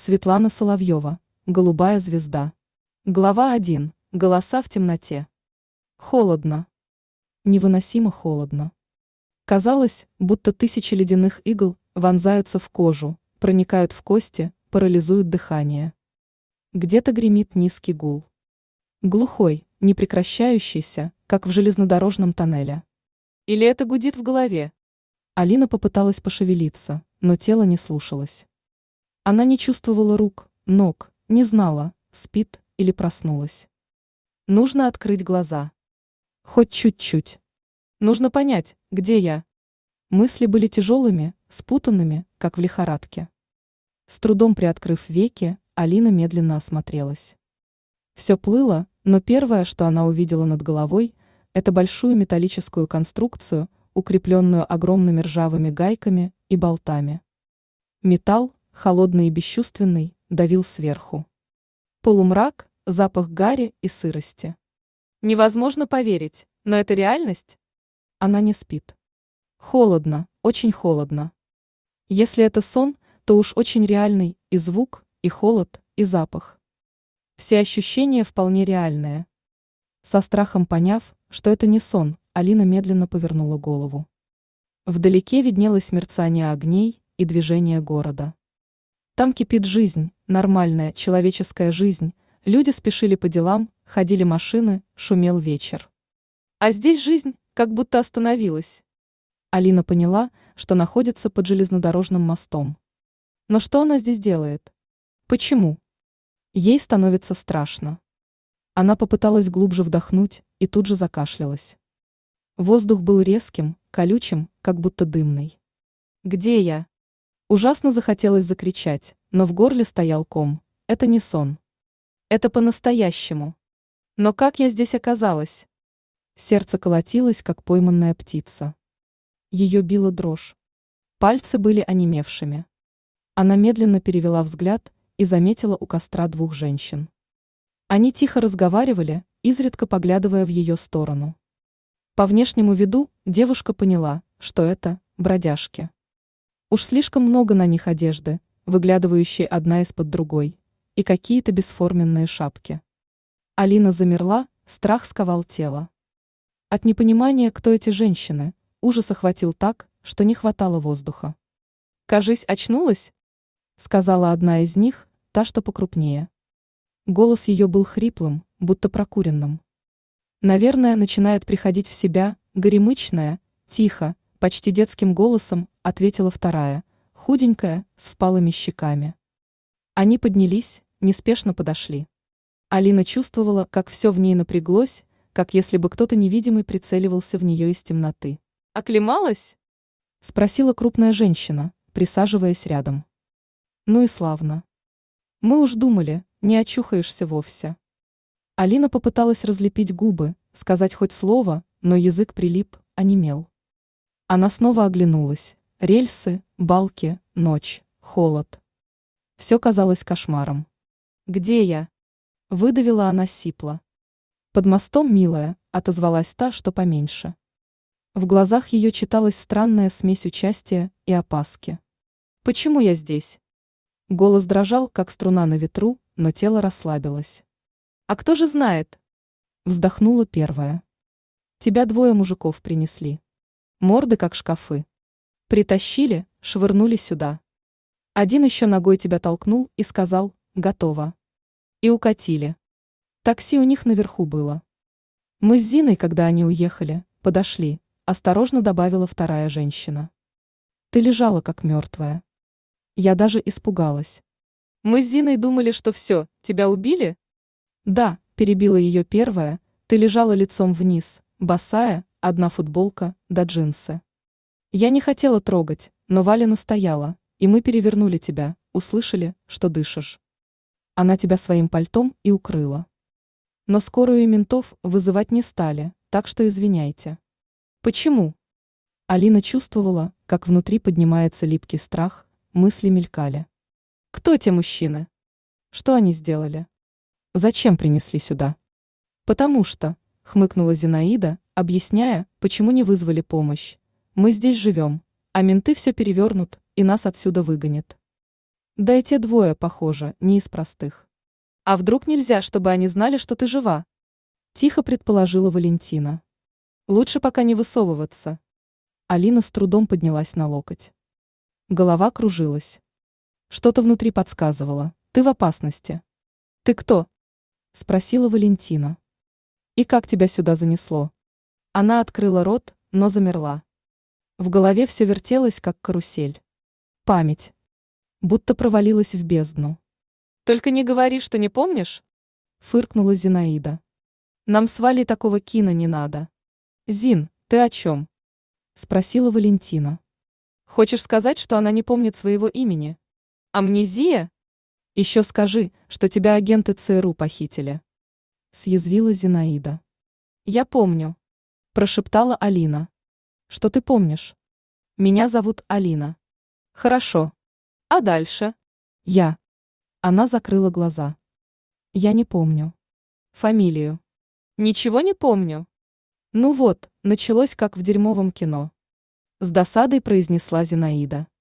Светлана Соловьева. Голубая звезда. Глава 1. Голоса в темноте. Холодно. Невыносимо холодно. Казалось, будто тысячи ледяных игл вонзаются в кожу, проникают в кости, парализуют дыхание. Где-то гремит низкий гул. Глухой, непрекращающийся, как в железнодорожном тоннеле. Или это гудит в голове? Алина попыталась пошевелиться, но тело не слушалось. Она не чувствовала рук, ног, не знала, спит или проснулась. Нужно открыть глаза. Хоть чуть-чуть. Нужно понять, где я. Мысли были тяжелыми, спутанными, как в лихорадке. С трудом приоткрыв веки, Алина медленно осмотрелась. Все плыло, но первое, что она увидела над головой, это большую металлическую конструкцию, укрепленную огромными ржавыми гайками и болтами. Металл, холодный и бесчувственный, давил сверху. Полумрак, запах гари и сырости. Невозможно поверить, но это реальность. Она не спит. Холодно, очень холодно. Если это сон, то уж очень реальный и звук, и холод, и запах. Все ощущения вполне реальные. Со страхом поняв, что это не сон, Алина медленно повернула голову. Вдалеке виднелось мерцание огней и движение города. Там кипит жизнь, нормальная человеческая жизнь, люди спешили по делам, ходили машины, шумел вечер. А здесь жизнь как будто остановилась. Алина поняла, что находится под железнодорожным мостом. Но что она здесь делает? Почему? Ей становится страшно. Она попыталась глубже вдохнуть и тут же закашлялась. Воздух был резким, колючим, как будто дымный. «Где я?» Ужасно захотелось закричать, но в горле стоял ком. Это не сон. Это по-настоящему. Но как я здесь оказалась? Сердце колотилось, как пойманная птица. Ее била дрожь. Пальцы были онемевшими. Она медленно перевела взгляд и заметила у костра двух женщин. Они тихо разговаривали, изредка поглядывая в ее сторону. По внешнему виду девушка поняла, что это бродяжки. Уж слишком много на них одежды, выглядывающей одна из-под другой, и какие-то бесформенные шапки. Алина замерла, страх сковал тело. От непонимания, кто эти женщины, ужас охватил так, что не хватало воздуха. «Кажись, очнулась?» — сказала одна из них, та, что покрупнее. Голос ее был хриплым, будто прокуренным. «Наверное, начинает приходить в себя, горемычная, тихо, почти детским голосом», — ответила вторая, худенькая, с впалыми щеками. Они поднялись, неспешно подошли. Алина чувствовала, как все в ней напряглось, как если бы кто-то невидимый прицеливался в нее из темноты. «Оклемалась?» — спросила крупная женщина, присаживаясь рядом. «Ну и славно. Мы уж думали, не очухаешься вовсе». Алина попыталась разлепить губы, сказать хоть слово, но язык прилип, онемел. Она снова оглянулась. Рельсы, балки, ночь, холод. Все казалось кошмаром. «Где я?» — выдавила она сипло. «Под мостом, милая», — отозвалась та, что поменьше. В глазах ее читалась странная смесь участия и опаски. «Почему я здесь?» Голос дрожал, как струна на ветру, но тело расслабилось. «А кто же знает?» — вздохнула первая. «Тебя двое мужиков принесли. Морды, как шкафы. Притащили, швырнули сюда. Один еще ногой тебя толкнул и сказал «готово». И укатили. Такси у них наверху было. Мы с Зиной, когда они уехали, подошли», — осторожно добавила вторая женщина. «Ты лежала, как мертвая. Я даже испугалась. Мы с Зиной думали, что все, тебя убили?» «Да», — перебила ее первая, «ты лежала лицом вниз, босая, одна футболка да джинсы. Я не хотела трогать, но Валя настояла, и мы перевернули тебя, услышали, что дышишь. Она тебя своим пальтом и укрыла. Но скорую и ментов вызывать не стали, так что извиняйте». «Почему?» Алина чувствовала, как внутри поднимается липкий страх, мысли мелькали. «Кто те мужчины? Что они сделали? Зачем принесли сюда?» «Потому что», — хмыкнула Зинаида, объясняя, почему не вызвали помощь. «Мы здесь живем, а менты все перевернут и нас отсюда выгонят». Да и те двое, похоже, не из простых. А вдруг нельзя, чтобы они знали, что ты жива? Тихо предположила Валентина. Лучше пока не высовываться. Алина с трудом поднялась на локоть. Голова кружилась. Что-то внутри подсказывало. Ты в опасности. Ты кто? Спросила Валентина. И как тебя сюда занесло? Она открыла рот, но замерла. В голове все вертелось, как карусель. Память. Будто провалилась в бездну. Только не говори, что не помнишь, фыркнула Зинаида. Нам с Валей такого кино не надо. Зин, ты о чем? Спросила Валентина. Хочешь сказать, что она не помнит своего имени? Амнезия? Еще скажи, что тебя агенты ЦРУ похитили. Съязвила Зинаида. Я помню, прошептала Алина. Что ты помнишь? Меня зовут Алина. Хорошо. А дальше? Я. Она закрыла глаза. Я не помню. Фамилию. Ничего не помню. Ну вот, началось как в дерьмовом кино. С досадой произнесла Зинаида.